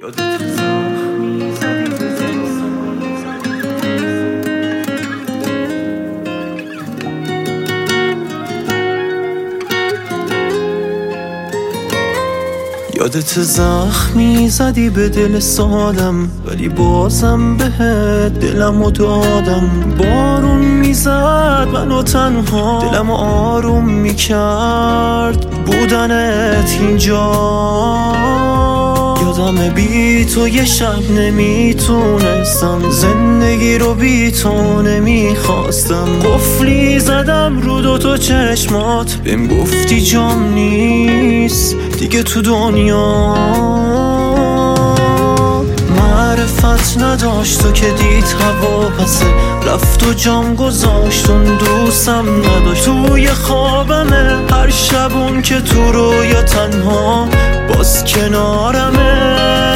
یادت زخمی زدی به دلم، یادت زخمی زدی به دل سادم، ولی بازم بهت دلمو دادم. بارون میزد منو تنها، دلمو آروم میکرد بودنت اینجا. یادم بی تو یه شب نمیتونستم، زندگی رو بی تو نمیخواستم. قفلی زدم رو دوتا چشمات، بهم گفتی جام نیست دیگه تو دنیا. معرفت نداشت تو که دید هوا پسه، رفت و جام گذاشت اون دوستم نداشت. توی خوابمه هر شبون که تو رویا تنها باز کنارمه.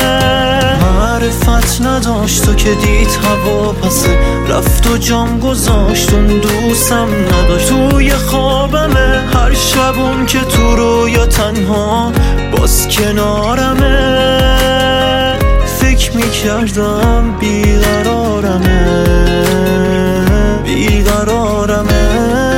معرفت نداشت تو که دید هوا پسه، رفت و جام گذاشت اون دوستم نداشت. توی خوابمه هر شبون که تو رویا تنها باز کنارمه. فکر میکردم بیقرارمه بیقرارمه.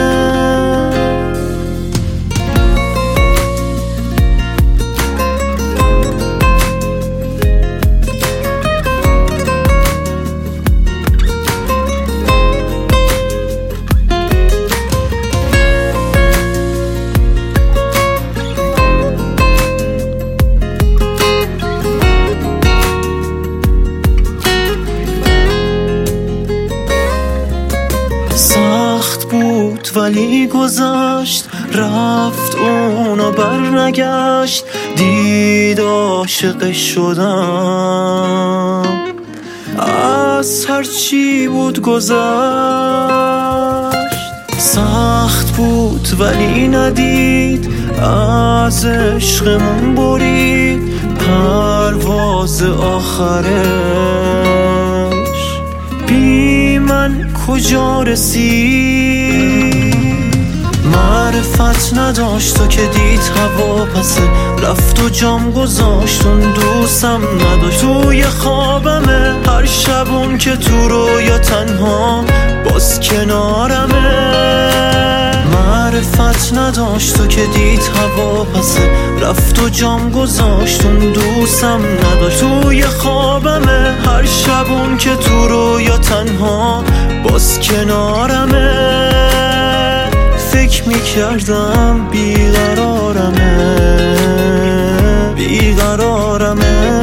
سخت بود ولی گذشت، رفت اونو بر نگشت. دید عاشقش شدم، از هرچی بود گذشت. سخت بود ولی ندید، از عشقمون برید پرواز آخرش. بی من کجا رسید؟ معرفت نداشت تو که دید هوا پسه، رفت و جام گذاشت اون دوستم نداشت. توی خوابمه هر شبون که تو رویا تنها باز کنارمه. معرفت نداشت تو که دید هوا پسه، رفت و جام گذاشت اون دوستم نداشت. توی خوابمه هر شبون که تو رویا تنها باز کنارمه. فکر میکردم بیقرارمه بیقرارمه.